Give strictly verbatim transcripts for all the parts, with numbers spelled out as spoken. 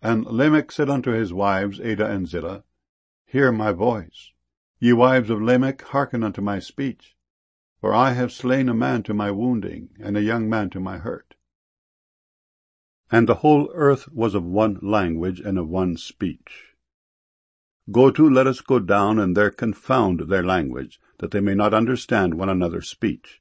And Lamech said unto his wives, Adah and Zillah, Hear my voice. Ye wives of Lamech, hearken unto my speech. For I have slain a man to my wounding, and a young man to my hurt. And the whole earth was of one language and of one speech. Go to, let us go down, and there confound their language, that they may not understand one another's speech.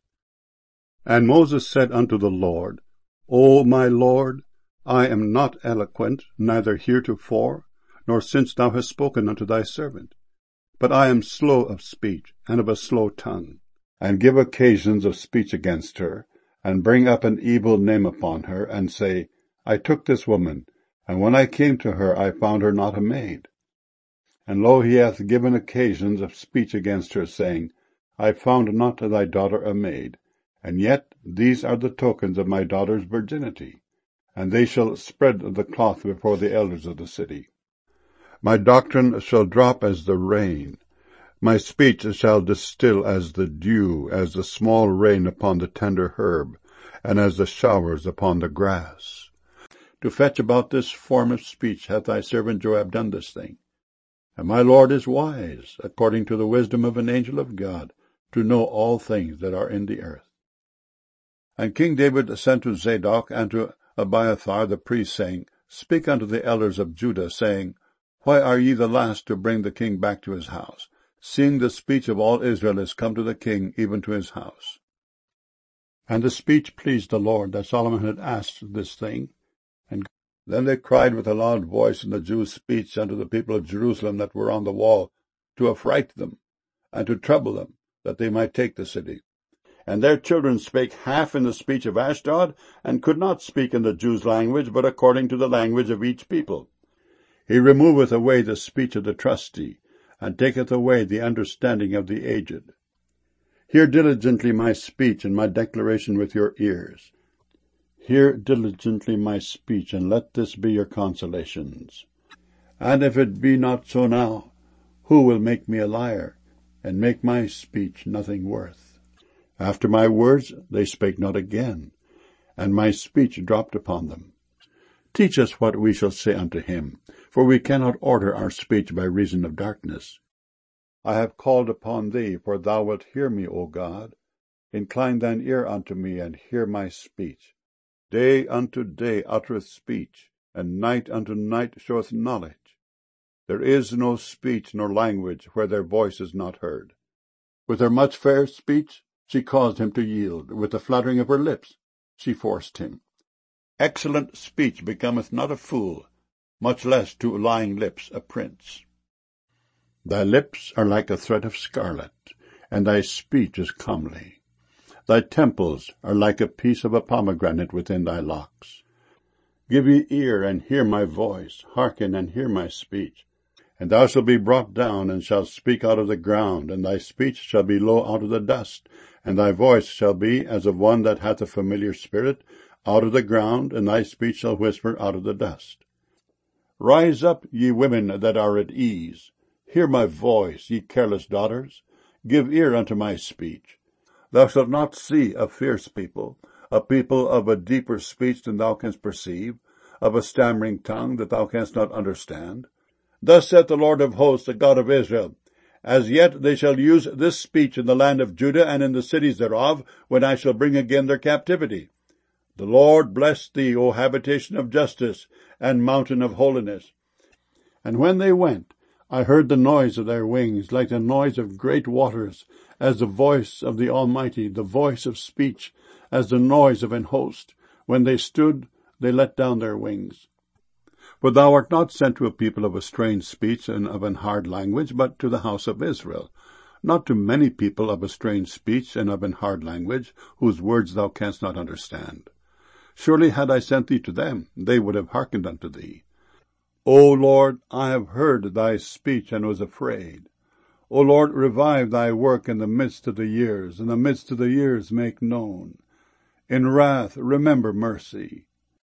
And Moses said unto the Lord, O my Lord, I am not eloquent, neither heretofore, nor since thou hast spoken unto thy servant. But I am slow of speech, and of a slow tongue, and give occasions of speech against her, and bring up an evil name upon her, and say, I took this woman, and when I came to her I found her not a maid. And lo, he hath given occasions of speech against her, saying, I found not thy daughter a maid, and yet these are the tokens of my daughter's virginity, and they shall spread the cloth before the elders of the city. My doctrine shall drop as the rain, my speech shall distill as the dew, as the small rain upon the tender herb, and as the showers upon the grass. To fetch about this form of speech hath thy servant Joab done this thing. And my Lord is wise, according to the wisdom of an angel of God, to know all things that are in the earth. And King David sent to Zadok and to Abiathar the priest, saying, Speak unto the elders of Judah, saying, Why are ye the last to bring the king back to his house, seeing the speech of all Israel is come to the king, even to his house? And the speech pleased the Lord, that Solomon had asked this thing. And then they cried with a loud voice in the Jews' speech unto the people of Jerusalem that were on the wall, to affright them, and to trouble them, that they might take the city. And their children spake half in the speech of Ashdod, and could not speak in the Jews' language, but according to the language of each people. He removeth away the speech of the trusty, and taketh away the understanding of the aged. Hear diligently my speech and my declaration with your ears. Hear diligently my speech, and let this be your consolations. And if it be not so now, who will make me a liar, and make my speech nothing worth? After my words they spake not again, and my speech dropped upon them. Teach us what we shall say unto him, for we cannot order our speech by reason of darkness. I have called upon thee, for thou wilt hear me, O God. Incline thine ear unto me, and hear my speech. Day unto day uttereth speech, and night unto night showeth knowledge. There is no speech nor language where their voice is not heard. With her much fair speech she caused him to yield. With the fluttering of her lips she forced him. Excellent speech becometh not a fool, much less to lying lips a prince. Thy lips are like a thread of scarlet, and thy speech is comely. Thy temples are like a piece of a pomegranate within thy locks. Give ye ear, and hear my voice, hearken, and hear my speech. And thou shalt be brought down, and shalt speak out of the ground, and thy speech shall be low out of the dust, and thy voice shall be as of one that hath a familiar spirit, out of the ground, and thy speech shall whisper out of the dust. Rise up, ye women that are at ease. Hear my voice, ye careless daughters. Give ear unto my speech. Thou shalt not see a fierce people, a people of a deeper speech than thou canst perceive, of a stammering tongue that thou canst not understand. Thus saith the Lord of hosts, the God of Israel, As yet they shall use this speech in the land of Judah and in the cities thereof, when I shall bring again their captivity. The Lord bless thee, O habitation of justice, and mountain of holiness. And when they went, I heard the noise of their wings, like the noise of great waters, as the voice of the Almighty, the voice of speech, as the noise of an host. When they stood, they let down their wings. For thou art not sent to a people of a strange speech and of an hard language, but to the house of Israel, not to many people of a strange speech and of an hard language, whose words thou canst not understand. Surely had I sent thee to them, they would have hearkened unto thee. O Lord, I have heard thy speech and was afraid. O Lord, revive thy work in the midst of the years, in the midst of the years make known. In wrath remember mercy.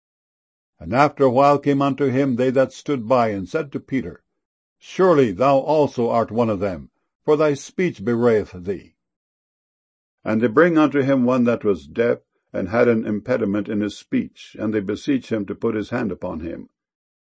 And after a while came unto him they that stood by, and said to Peter, Surely thou also art one of them, for thy speech bewrayeth thee. And they bring unto him one that was deaf, and had an impediment in his speech, and they beseech him to put his hand upon him.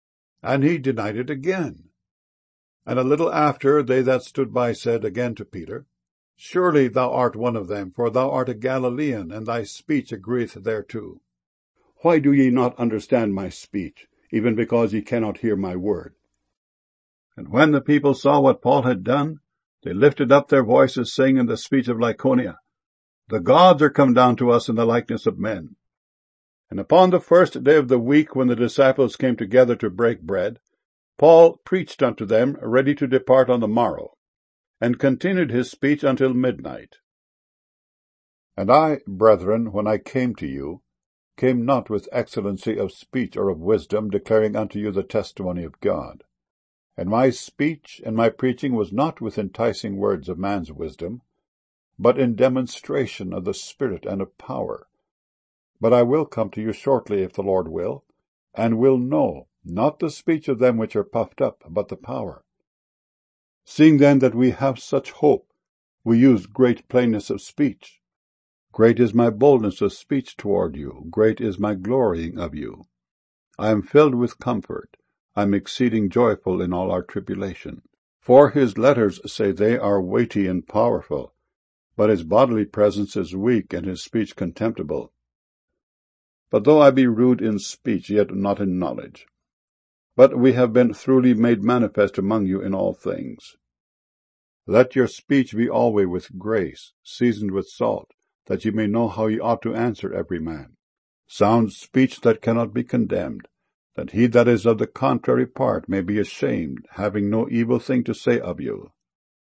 And he denied it again. And a little after, they that stood by said again to Peter, Surely thou art one of them, for thou art a Galilean, and thy speech agreeth thereto. Why do ye not understand my speech, even because ye cannot hear my word? And when the people saw what Paul had done, they lifted up their voices, saying in the speech of Lycaonia, The gods are come down to us in the likeness of men. And upon the first day of the week, when the disciples came together to break bread, Paul preached unto them, ready to depart on the morrow, and continued his speech until midnight. And I, brethren, when I came to you, came not with excellency of speech or of wisdom, declaring unto you the testimony of God. And my speech and my preaching was not with enticing words of man's wisdom, but in demonstration of the Spirit and of power. But I will come to you shortly, if the Lord will, and will know, not the speech of them which are puffed up, but the power. Seeing then that we have such hope, we use great plainness of speech. Great is my boldness of speech toward you, great is my glorying of you. I am filled with comfort, I am exceeding joyful in all our tribulation. For his letters, say they, are weighty and powerful, but his bodily presence is weak, and his speech contemptible. But though I be rude in speech, yet not in knowledge. But we have been truly made manifest among you in all things. Let your speech be always with grace, seasoned with salt, that ye may know how ye ought to answer every man. Sound speech that cannot be condemned, that he that is of the contrary part may be ashamed, having no evil thing to say of you,